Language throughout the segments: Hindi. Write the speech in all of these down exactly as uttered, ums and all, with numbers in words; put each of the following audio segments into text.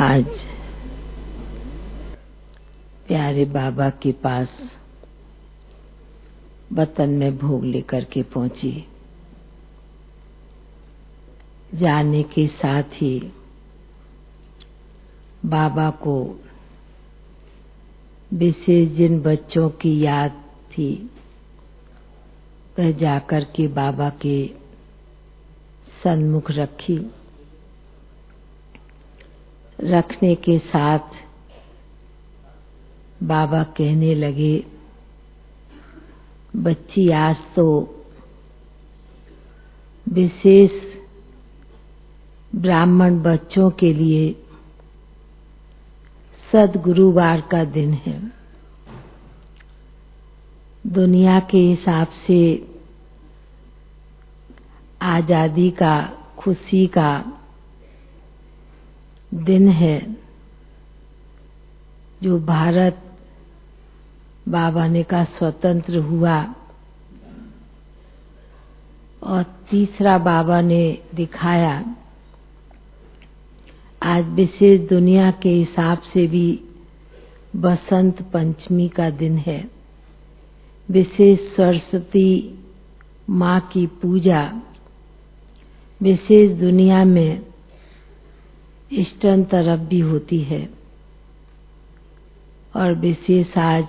आज प्यारे बाबा के पास वतन में भोग लेकर के पहुंची। जाने के साथ ही बाबा को विशेष जिन बच्चों की याद थी वह जाकर के बाबा के सन्मुख रखी। रखने के साथ बाबा कहने लगे, बच्ची आज तो विशेष ब्राह्मण बच्चों के लिए सद्गुरुवार का दिन है। दुनिया के हिसाब से आजादी का, खुशी का दिन है। जो भारत बाबा ने का स्वतंत्र हुआ और तीसरा बाबा ने दिखाया। आज विशेष दुनिया के हिसाब से भी बसंत पंचमी का दिन है। विशेष सरस्वती माँ की पूजा विशेष दुनिया में ईस्टर्न तरफ भी होती है। और विशेष आज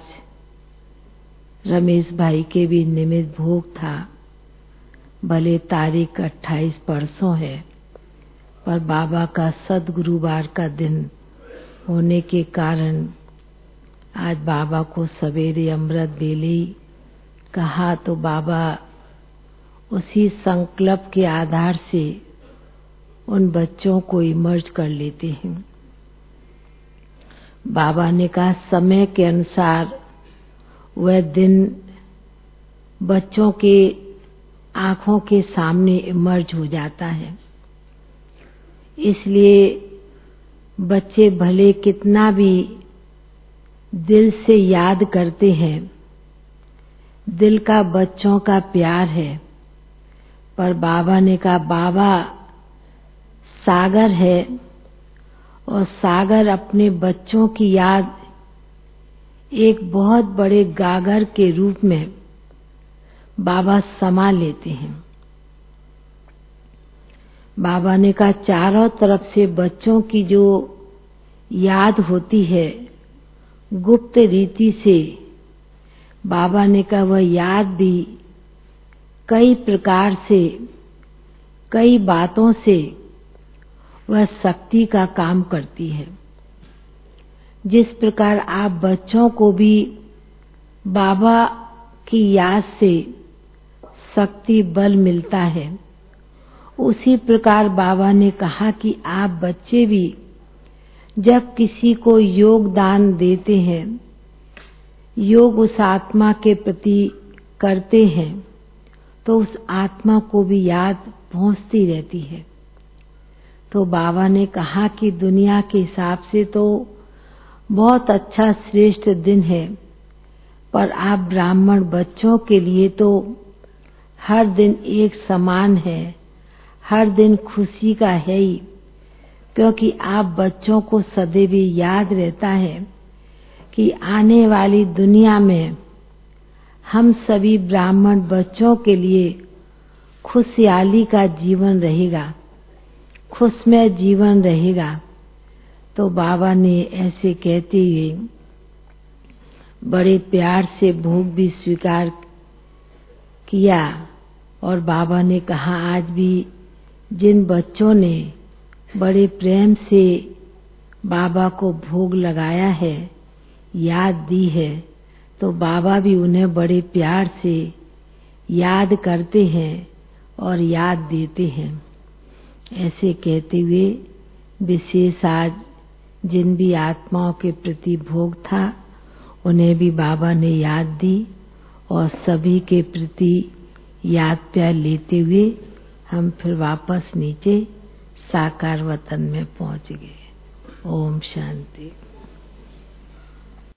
रमेश भाई के भी निमित्त भोग था। भले तारीख अट्ठाईस परसों है, पर बाबा का सद्गुरुवार का दिन होने के कारण आज बाबा को सवेरे अमृत वेले कहा तो बाबा उसी संकल्प के आधार से उन बच्चों को इमर्ज कर लेते हैं। बाबा ने कहा समय के अनुसार वह दिन बच्चों के आंखों के सामने इमर्ज हो जाता है। इसलिए बच्चे भले कितना भी दिल से याद करते हैं, दिल का बच्चों का प्यार है, पर बाबा ने कहा बाबा सागर है और सागर अपने बच्चों की याद एक बहुत बड़े गागर के रूप में बाबा समा लेते हैं। बाबा ने कहा चारों तरफ से बच्चों की जो याद होती है गुप्त रीति से, बाबा ने कहा वह याद भी कई प्रकार से, कई बातों से वह शक्ति का काम करती है। जिस प्रकार आप बच्चों को भी बाबा की याद से शक्ति बल मिलता है, उसी प्रकार बाबा ने कहा कि आप बच्चे भी जब किसी को योगदान देते हैं, योग उस आत्मा के प्रति करते हैं, तो उस आत्मा को भी याद पहुंचती रहती है। तो बाबा ने कहा कि दुनिया के हिसाब से तो बहुत अच्छा श्रेष्ठ दिन है, पर आप ब्राह्मण बच्चों के लिए तो हर दिन एक समान है, हर दिन खुशी का है ही, क्योंकि आप बच्चों को सदैव याद रहता है कि आने वाली दुनिया में हम सभी ब्राह्मण बच्चों के लिए खुशहाली का जीवन रहेगा, खुशमय जीवन रहेगा। तो बाबा ने ऐसे कहते हुए बड़े प्यार से भोग भी स्वीकार किया। और बाबा ने कहा आज भी जिन बच्चों ने बड़े प्रेम से बाबा को भोग लगाया है, याद दी है, तो बाबा भी उन्हें बड़े प्यार से याद करते हैं और याद देते हैं। ऐसे कहते हुए विशेष आज जिन भी आत्माओं के प्रति भोग था उन्हें भी बाबा ने याद दी और सभी के प्रति याद प्यार लेते हुए हम फिर वापस नीचे साकार वतन में पहुंच गए। ओम शांति।